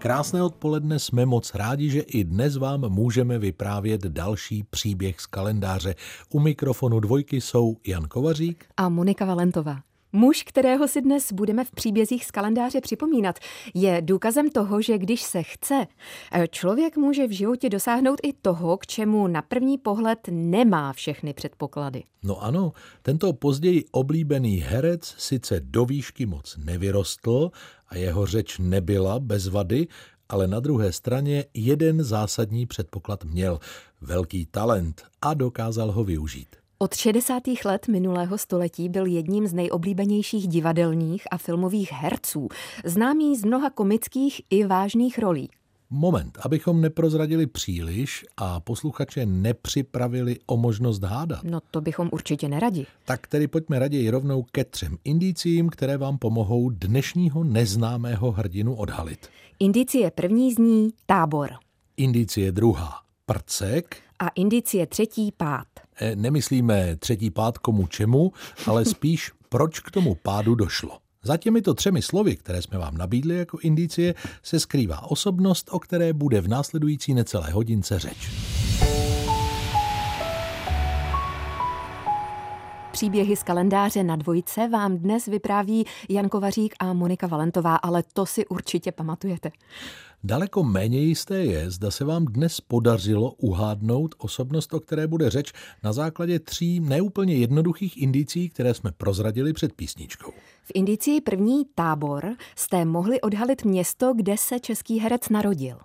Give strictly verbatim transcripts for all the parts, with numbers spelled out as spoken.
Krásné odpoledne, jsme moc rádi, že i dnes vám můžeme vyprávět další příběh z kalendáře. U mikrofonu Dvojky jsou Jan Kovařík a Monika Valentová. Muž, kterého si dnes budeme v příbězích z kalendáře připomínat, je důkazem toho, že když se chce, člověk může v životě dosáhnout i toho, k čemu na první pohled nemá všechny předpoklady. No ano, tento později oblíbený herec sice do výšky moc nevyrostl a jeho řeč nebyla bez vady, ale na druhé straně jeden zásadní předpoklad měl. Velký talent a dokázal ho využít. Od šedesátých let minulého století byl jedním z nejoblíbenějších divadelních a filmových herců, známý z mnoha komických i vážných rolí. Moment, abychom neprozradili příliš a posluchače nepřipravili o možnost hádat. No to bychom určitě neradi. Tak tedy pojďme raději rovnou ke třem indiciím, které vám pomohou dnešního neznámého hrdinu odhalit. Indicie první zní tábor. Indicie druhá prcek. A indicie třetí pád. E, nemyslíme třetí pád komu čemu, ale spíš proč k tomu pádu došlo. Za těmito třemi slovy, které jsme vám nabídli jako indicie, se skrývá osobnost, o které bude v následující necelé hodince řeč. Příběhy z kalendáře na Dvojce vám dnes vypráví Jan Kovařík a Monika Valentová, ale to si určitě pamatujete. Daleko méně jisté je, zda se vám dnes podařilo uhádnout osobnost, o které bude řeč, na základě tří neúplně jednoduchých indicí, které jsme prozradili před písničkou. V indicii první tábor jste mohli odhalit město, kde se český herec narodil.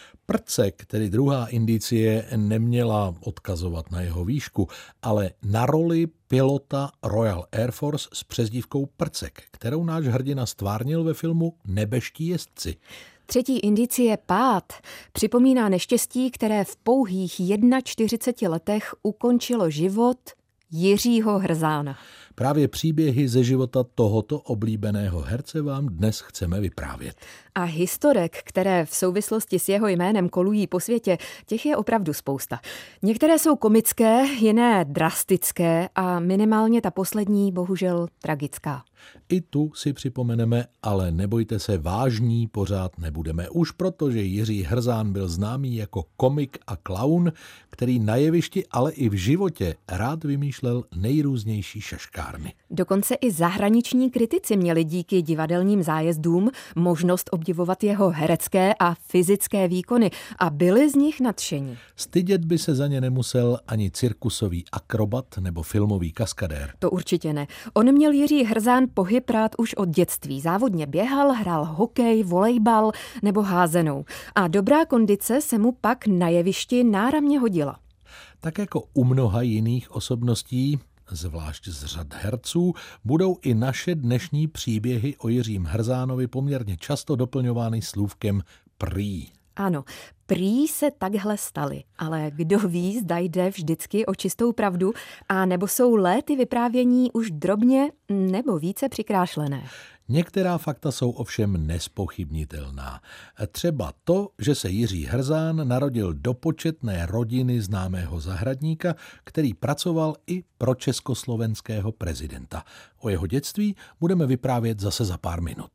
Prcek, tedy druhá indicie, neměla odkazovat na jeho výšku, ale na roli pilota Royal Air Force s přezdívkou Prcek, kterou náš hrdina stvárnil ve filmu Nebeští jezdci. Třetí indicie pád připomíná neštěstí, které v pouhých čtyřiceti jedné letech ukončilo život Jiřího Hrzána. Právě příběhy ze života tohoto oblíbeného herce vám dnes chceme vyprávět. A historek, které v souvislosti s jeho jménem kolují po světě, těch je opravdu spousta. Některé jsou komické, jiné drastické a minimálně ta poslední bohužel tragická. I tu si připomeneme, ale nebojte se, vážní pořád nebudeme. Už proto, že Jiří Hrzán byl známý jako komik a klaun, který na jevišti, ale i v životě rád vymýšlel nejrůznější šaškárny. Dokonce i zahraniční kritici měli díky divadelním zájezdům možnost obdivovat jeho herecké a fyzické výkony a byli z nich nadšení. Stydět by se za ně nemusel ani cirkusový akrobat nebo filmový kaskadér. To určitě ne. On měl Jiří Hrzán pohyb rád už od dětství. Závodně běhal, hrál hokej, volejbal nebo házenou. A dobrá kondice se mu pak na jevišti náramně hodila. Tak jako u mnoha jiných osobností, zvlášť z řad herců, budou i naše dnešní příběhy o Jiřím Hrzánovi poměrně často doplňovány slůvkem prý. Ano, prý se takhle staly, ale kdo ví, zda jde vždycky o čistou pravdu, a nebo jsou léty vyprávění už drobně nebo více přikrášlené. Některá fakta jsou ovšem nespochybnitelná. Třeba to, že se Jiří Hrzán narodil do početné rodiny známého zahradníka, který pracoval i pro československého prezidenta. O jeho dětství budeme vyprávět zase za pár minut.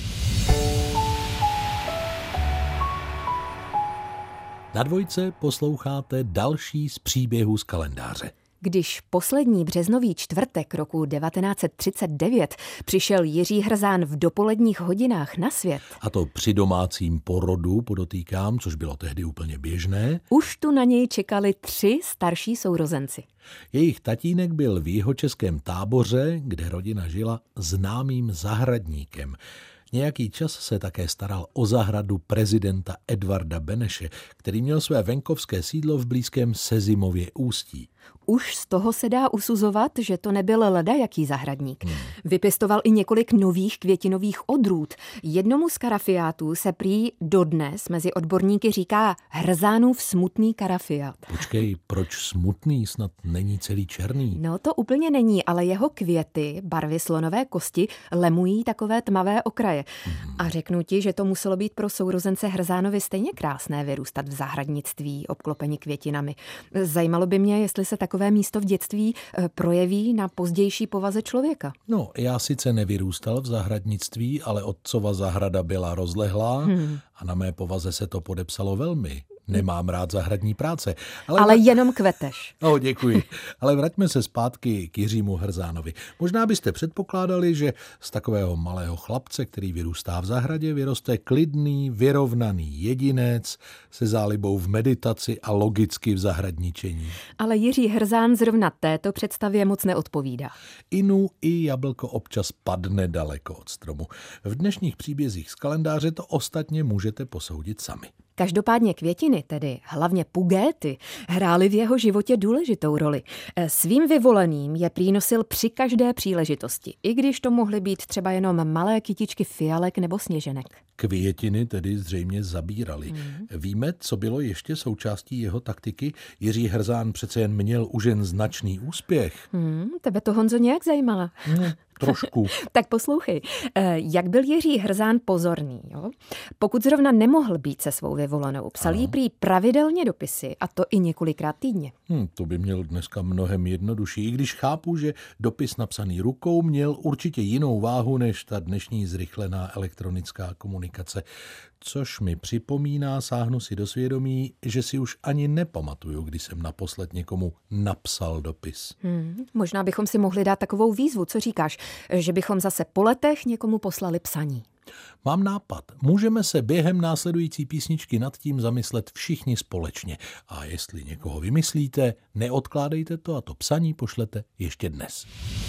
Na Dvojce posloucháte další z příběhů z kalendáře. Když poslední březnový čtvrtek roku devatenáct set třicet devět přišel Jiří Hrzán v dopoledních hodinách na svět, a to při domácím porodu, podotýkám, což bylo tehdy úplně běžné, už tu na něj čekali tři starší sourozenci. Jejich tatínek byl v jihočeském Táboře, kde rodina žila, známým zahradníkem. Nějaký čas se také staral o zahradu prezidenta Edvarda Beneše, který měl své venkovské sídlo v blízkém Sezimově ústí. Už z toho se dá usuzovat, že to nebyl ledajaký zahradník. Hmm. Vypěstoval i několik nových květinových odrůd. Jednomu z karafiátů se prý dodnes mezi odborníky říká Hrzánův smutný karafiát. Počkej, proč smutný? Snad není celý černý. No to úplně není, ale jeho květy, barvy slonové kosti, lemují takové tmavé okraje. Hmm. A řeknu ti, že to muselo být pro sourozence Hrzánovi stejně krásné vyrůstat v zahradnictví, obklopeni květinami. Zajímalo by mě, jestli se se takové místo v dětství projeví na pozdější povaze člověka. No, já sice nevyrůstal v zahradnictví, ale otcova zahrada byla rozlehlá hmm. a na mé povaze se to podepsalo velmi. Nemám rád zahradní práce. Ale, ale jenom kveteš. No, děkuji. Ale vraťme se zpátky k Jiřímu Hrzánovi. Možná byste předpokládali, že z takového malého chlapce, který vyrůstá v zahradě, vyroste klidný, vyrovnaný jedinec se zálibou v meditaci a logicky v zahradničení. Ale Jiří Hrzán zrovna této představě moc neodpovídá. Inu i jablko občas padne daleko od stromu. V dnešních příbězích z kalendáře to ostatně můžete posoudit sami. Každopádně květiny, tedy hlavně pugéty, hrály v jeho životě důležitou roli. Svým vyvoleným je prý nosil při každé příležitosti, i když to mohly být třeba jenom malé kytičky fialek nebo sněženek. Květiny tedy zřejmě zabírali. Hmm. Víme, co bylo ještě součástí jeho taktiky? Jiří Hrzán přece jen měl už jen značný úspěch. Hmm, tebe to, Honzo, nějak zajímalo? Hmm. Trošku. Tak poslouchej, jak byl Jiří Hrzán pozorný. Jo? Pokud zrovna nemohl být se svou vyvolenou, psal jí prý pravidelně dopisy, a to i několikrát týdně. Hmm, to by měl dneska mnohem jednodušší, i když chápu, že dopis napsaný rukou měl určitě jinou váhu než ta dnešní zrychlená elektronická komunikace. Což mi připomíná, sáhnu si do svědomí, že si už ani nepamatuju, kdy jsem naposled někomu napsal dopis. Hmm, možná bychom si mohli dát takovou výzvu, co říkáš, že bychom zase po letech někomu poslali psaní. Mám nápad. Můžeme se během následující písničky nad tím zamyslet všichni společně. A jestli někoho vymyslíte, neodkládejte to a to psaní pošlete ještě dnes.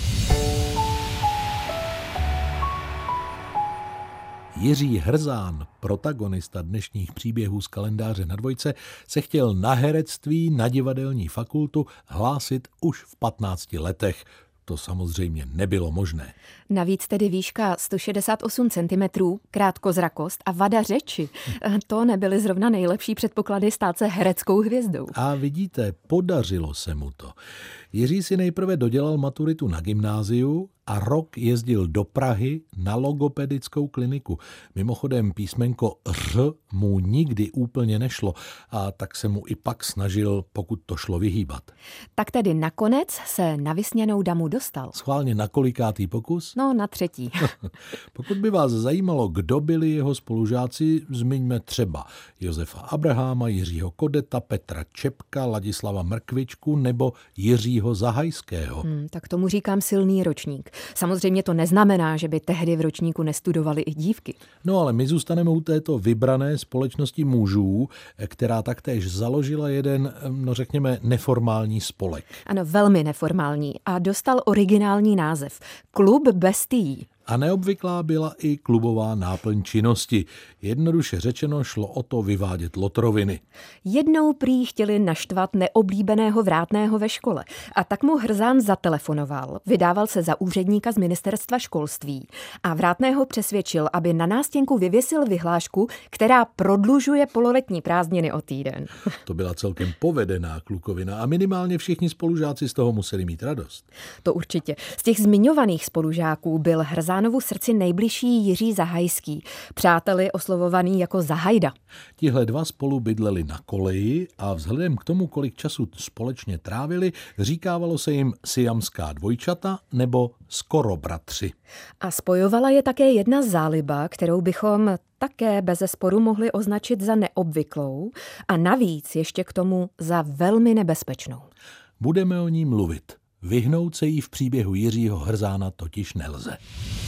Jiří Hrzán, protagonista dnešních příběhů z kalendáře na dvojce, se chtěl na herectví na divadelní fakultu hlásit už v patnácti letech. To samozřejmě nebylo možné. Navíc tedy výška sto šedesát osm centimetrů, krátkozrakost a vada řeči. To nebyly zrovna nejlepší předpoklady stát se hereckou hvězdou. A vidíte, podařilo se mu to. Jiří si nejprve dodělal maturitu na gymnáziu a rok jezdil do Prahy na logopedickou kliniku. Mimochodem písmenko ř mu nikdy úplně nešlo a tak se mu i pak snažil, pokud to šlo, vyhýbat. Tak tedy nakonec se na vysněnou damu dostal. Schválně na kolikátý pokus? No, na třetí. Pokud by vás zajímalo, kdo byli jeho spolužáci, zmiňme třeba Josefa Abraháma, Jiřího Kodeta, Petra Čepka, Ladislava Mrkvičku nebo Jiřího Zahajského. Hmm, tak tomu říkám silný ročník. Samozřejmě to neznamená, že by tehdy v ročníku nestudovali i dívky. No ale my zůstaneme u této vybrané společnosti mužů, která taktéž založila jeden, no řekněme, neformální spolek. Ano, velmi neformální a dostal originální název Klub bestií. A neobvyklá byla i klubová náplň činnosti. Jednoduše řečeno šlo o to vyvádět lotroviny. Jednou prý chtěli naštvat neoblíbeného vrátného ve škole. A tak mu Hrzán zatelefonoval, vydával se za úředníka z ministerstva školství a vrátného přesvědčil, aby na nástěnku vyvěsil vyhlášku, která prodlužuje pololetní prázdniny o týden. To byla celkem povedená klukovina a minimálně všichni spolužáci z toho museli mít radost. To určitě. Z těch zmiňovaných spolužáků byl Hrzán Hrzanovu srdci nejbližší Jiří Zahajský, přáteli oslovovaný jako Zahajda. Tihle dva spolu bydleli na koleji a vzhledem k tomu, kolik času společně trávili, říkávalo se jim siamská dvojčata nebo skoro bratři. A spojovala je také jedna záliba, kterou bychom také bezesporu mohli označit za neobvyklou a navíc ještě k tomu za velmi nebezpečnou. Budeme o ní mluvit. Vyhnout se jí v příběhu Jiřího Hrzána totiž nelze.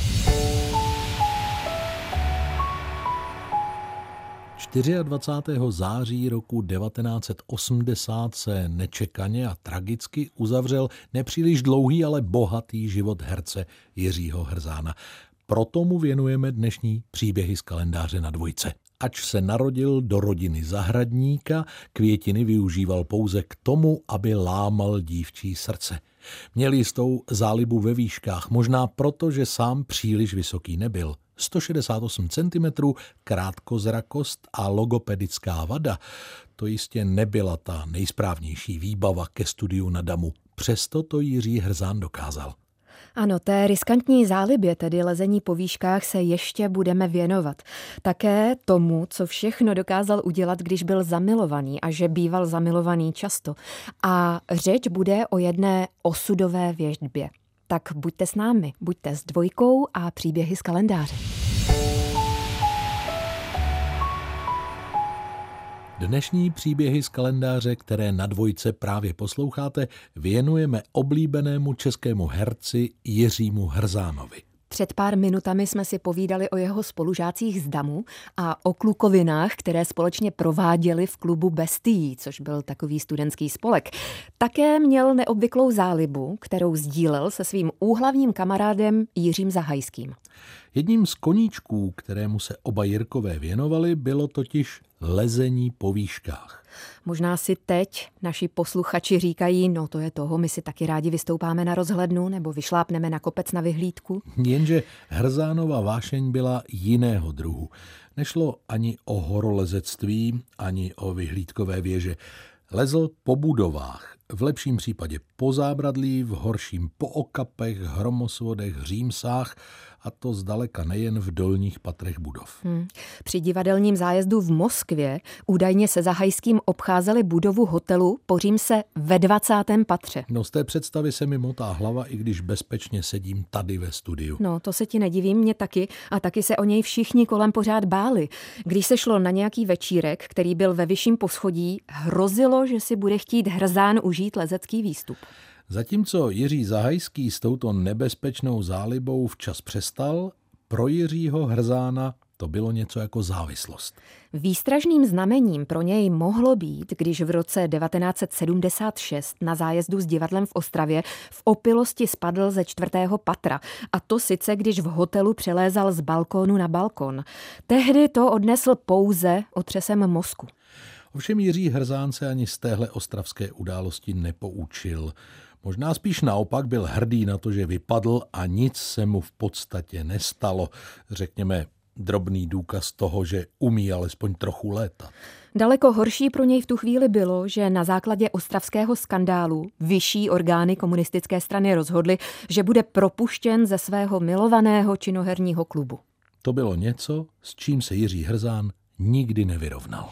dvacátého čtvrtého září roku devatenáct set osmdesát se nečekaně a tragicky uzavřel nepříliš dlouhý, ale bohatý život herce Jiřího Hrzána. Proto mu věnujeme dnešní příběhy z kalendáře na dvojce. Ač se narodil do rodiny zahradníka, květiny využíval pouze k tomu, aby lámal dívčí srdce. Měl jistou zálibu ve výškách, možná proto, že sám příliš vysoký nebyl. sto šedesát osm centimetrů, krátkozrakost a logopedická vada. To jistě nebyla ta nejsprávnější výbava ke studiu na damu. Přesto to Jiří Hrzán dokázal. Ano, té riskantní zálibě, tedy lezení po výškách, se ještě budeme věnovat. Také tomu, co všechno dokázal udělat, když byl zamilovaný a že býval zamilovaný často. A řeč bude o jedné osudové věštbě. Tak buďte s námi, buďte s Dvojkou a příběhy z kalendáře. Dnešní příběhy z kalendáře, které na Dvojce právě posloucháte, věnujeme oblíbenému českému herci Jiřímu Hrzánovi. Před pár minutami jsme si povídali o jeho spolužácích z Damu a o klukovinách, které společně prováděli v klubu Bestií, což byl takový studentský spolek. Také měl neobvyklou zálibu, kterou sdílel se svým úhlavním kamarádem Jiřím Zahajským. Jedním z koníčků, kterému se oba Jirkové věnovali, bylo totiž lezení po výškách. Možná si teď naši posluchači říkají, no to je toho, my si taky rádi vystoupáme na rozhlednu nebo vyšlápneme na kopec na vyhlídku. Jenže Hrzánova vášeň byla jiného druhu. Nešlo ani o horolezectví, ani o vyhlídkové věže. Lezl po budovách, v lepším případě po zábradlí, v horším po okapech, hromosvodech, římsách, a to zdaleka nejen v dolních patrech budov. Hmm. Při divadelním zájezdu v Moskvě údajně se Zahajským obcházeli budovu hotelu po Římse ve dvacátém patře. No z té představy se mi motá hlava, i když bezpečně sedím tady ve studiu. No to se ti nedivím, mě taky. A taky se o něj všichni kolem pořád báli. Když se šlo na nějaký večírek, který byl ve vyšším poschodí, hrozilo, že si bude chtít Hrzán užít lezecký výstup. Zatímco Jiří Zahajský s touto nebezpečnou zálibou včas přestal, pro Jiřího Hrzána to bylo něco jako závislost. Výstražným znamením pro něj mohlo být, když v roce devatenáct set sedmdesát šest na zájezdu s divadlem v Ostravě v opilosti spadl ze čtvrtého patra. A to sice, když v hotelu přelézal z balkónu na balkon. Tehdy to odnesl pouze otřesem mozku. Ovšem Jiří Hrzán se ani z téhle ostravské události nepoučil. Možná spíš naopak byl hrdý na to, že vypadl a nic se mu v podstatě nestalo. Řekněme, drobný důkaz toho, že umí alespoň trochu létat. Daleko horší pro něj v tu chvíli bylo, že na základě ostravského skandálu vyšší orgány komunistické strany rozhodly, že bude propuštěn ze svého milovaného činoherního klubu. To bylo něco, s čím se Jiří Hrzán nikdy nevyrovnal.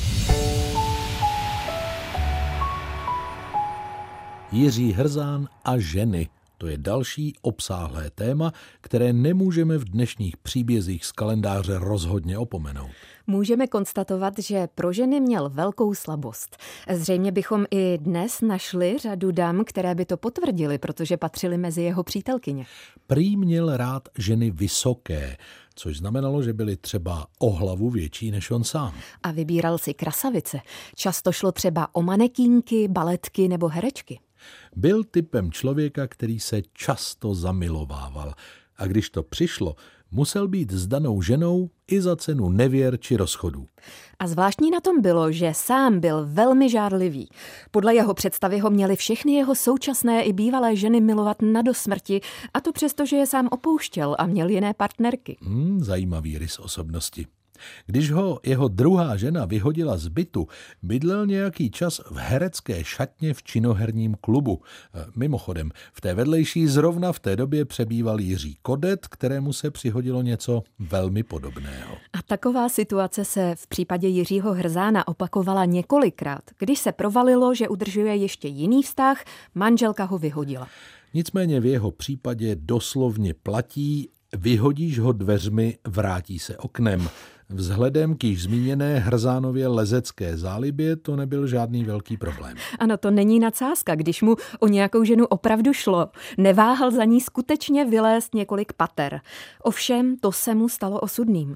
Jiří Hrzán a ženy. To je další obsáhlé téma, které nemůžeme v dnešních příbězích z kalendáře rozhodně opomenout. Můžeme konstatovat, že pro ženy měl velkou slabost. Zřejmě bychom i dnes našli řadu dam, které by to potvrdily, protože patřily mezi jeho přítelkyně. Prý měl rád ženy vysoké, což znamenalo, že byly třeba o hlavu větší než on sám. A vybíral si krasavice. Často šlo třeba o manekínky, baletky nebo herečky. Byl typem člověka, který se často zamilovával. A když to přišlo, musel být s danou ženou i za cenu nevěr či rozchodů. A zvláštní na tom bylo, že sám byl velmi žárlivý. Podle jeho představy ho měly všechny jeho současné i bývalé ženy milovat na dosmrti, a to přesto, že je sám opouštěl a měl jiné partnerky. Hmm, zajímavý rys osobnosti. Když ho jeho druhá žena vyhodila z bytu, bydlel nějaký čas v herecké šatně v činoherním klubu. Mimochodem, v té vedlejší zrovna v té době přebýval Jiří Kodet, kterému se přihodilo něco velmi podobného. A taková situace se v případě Jiřího Hrzána opakovala několikrát. Když se provalilo, že udržuje ještě jiný vztah, manželka ho vyhodila. Nicméně v jeho případě doslovně platí: vyhodíš ho dveřmi, vrátí se oknem. Vzhledem k již zmíněné Hrzánově lezecké zálibě to nebyl žádný velký problém. Ano, to není nadsázka, když mu o nějakou ženu opravdu šlo. Neváhal za ní skutečně vylézt několik pater. Ovšem, to se mu stalo osudným.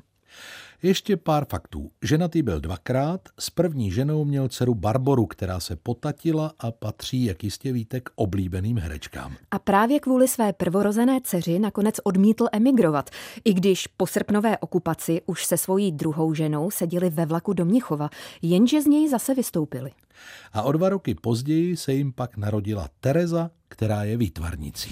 Ještě pár faktů. Ženatý byl dvakrát, s první ženou měl dceru Barboru, která se potatila a patří, jak jistě víte, k oblíbeným herečkám. A právě kvůli své prvorozené dceři nakonec odmítl emigrovat, i když po srpnové okupaci už se svojí druhou ženou seděli ve vlaku do Mnichova, jenže z něj zase vystoupili. A o dva roky později se jim pak narodila Tereza, která je výtvarnicí.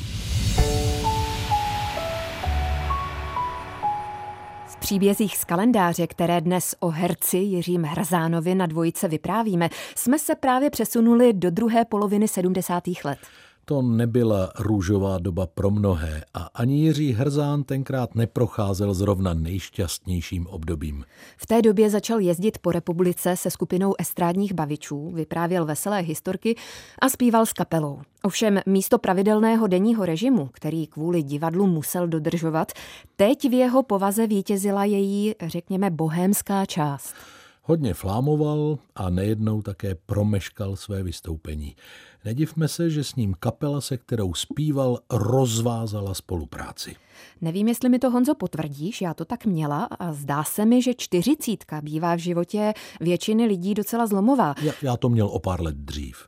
V příbězích z kalendáře, které dnes o herci Jiřím Hrzánovi na Dvojce vyprávíme, jsme se právě přesunuli do druhé poloviny sedmdesátých let. To nebyla růžová doba pro mnohé a ani Jiří Hrzán tenkrát neprocházel zrovna nejšťastnějším obdobím. V té době začal jezdit po republice se skupinou estrádních bavičů, vyprávěl veselé historky a zpíval s kapelou. Ovšem místo pravidelného denního režimu, který kvůli divadlu musel dodržovat, teď v jeho povaze vítězila její, řekněme, bohémská část. Hodně flámoval a nejednou také promeškal své vystoupení. Nedivme se, že s ním kapela, se kterou zpíval, rozvázala spolupráci. Nevím, jestli mi to, Honzo, potvrdíš, já to tak měla a zdá se mi, že čtyřicítka bývá v životě většiny lidí docela zlomová. Já, já to měl o pár let dřív.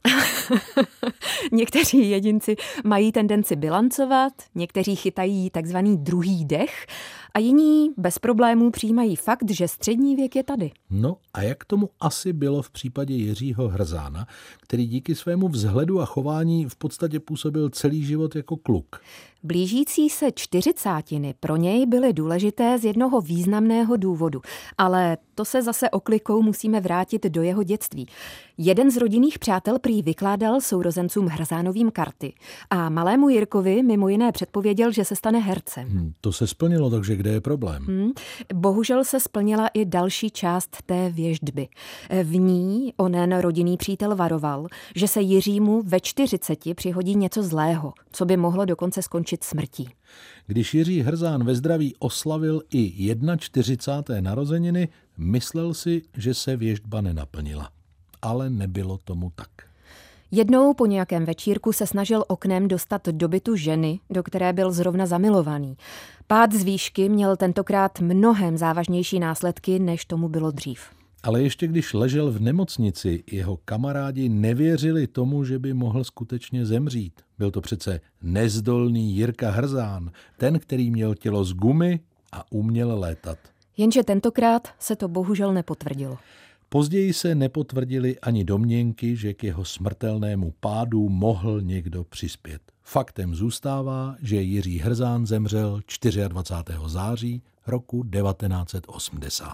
Někteří jedinci mají tendenci bilancovat, někteří chytají takzvaný druhý dech a jiní bez problémů přijímají fakt, že střední věk je tady. No a jak tomu asi bylo v případě Jiřího Hrzána, který díky svému vzhledu a chování v podstatě působil celý život jako kluk? Blížící se čtyřicátiny pro něj byly důležité z jednoho významného důvodu, ale to se zase oklikou musíme vrátit do jeho dětství. Jeden z rodinných přátel prý vykládal sourozencům Hrzánovým karty a malému Jirkovi mimo jiné předpověděl, že se stane hercem. Hmm, to se splnilo, takže kde je problém? Hmm, bohužel se splnila i další část té věštby. V ní onen rodinný přítel varoval, že se Jiřímu ve čtyřiceti přihodí něco zlého, co by mohlo dokonce skončit smrtí. Když Jiří Hrzán ve zdraví oslavil i čtyřicáté první narozeniny, myslel si, že se věštba nenaplnila. Ale nebylo tomu tak. Jednou po nějakém večírku se snažil oknem dostat do bytu ženy, do které byl zrovna zamilovaný. Pád z výšky měl tentokrát mnohem závažnější následky, než tomu bylo dřív. Ale ještě když ležel v nemocnici, jeho kamarádi nevěřili tomu, že by mohl skutečně zemřít. Byl to přece nezdolný Jirka Hrzán, ten, který měl tělo z gumy a uměl létat. Jenže tentokrát se to bohužel nepotvrdilo. Později se nepotvrdily ani domněnky, že k jeho smrtelnému pádu mohl někdo přispět. Faktem zůstává, že Jiří Hrzán zemřel dvacátého čtvrtého září roku devatenáct set osmdesát.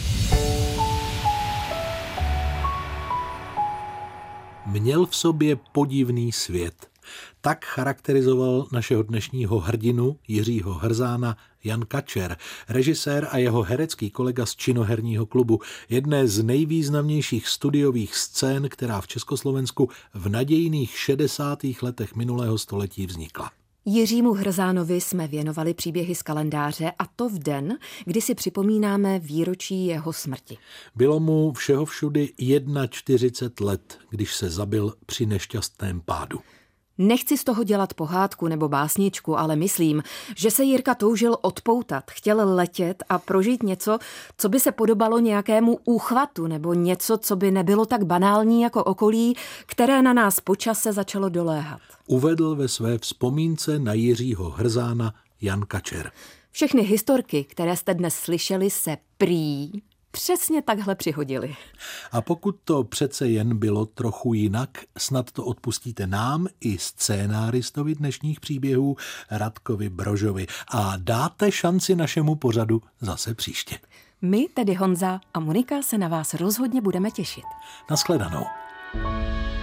Měl v sobě podivný svět. Tak charakterizoval našeho dnešního hrdinu Jiřího Hrzána Jan Kačer, režisér a jeho herecký kolega z Činoherního klubu, jedné z nejvýznamnějších studiových scén, která v Československu v nadějných šedesátých letech minulého století vznikla. Jiřímu Hrzánovi jsme věnovali příběhy z kalendáře a to v den, kdy si připomínáme výročí jeho smrti. Bylo mu všeho všudy čtyřicet jedna let, když se zabil při nešťastném pádu. Nechci z toho dělat pohádku nebo básničku, ale myslím, že se Jirka toužil odpoutat, chtěl letět a prožít něco, co by se podobalo nějakému úchvatu nebo něco, co by nebylo tak banální jako okolí, které na nás po čase začalo doléhat. Uvedl ve své vzpomínce na Jiřího Hrzána Jan Kačer. Všechny historky, které jste dnes slyšeli, se prý přesně takhle přihodili. A pokud to přece jen bylo trochu jinak, snad to odpustíte nám i scénáristovi dnešních příběhů Radkovi Brožovi a dáte šanci našemu pořadu zase příště. My, tedy Honza a Monika, se na vás rozhodně budeme těšit. Naschledanou.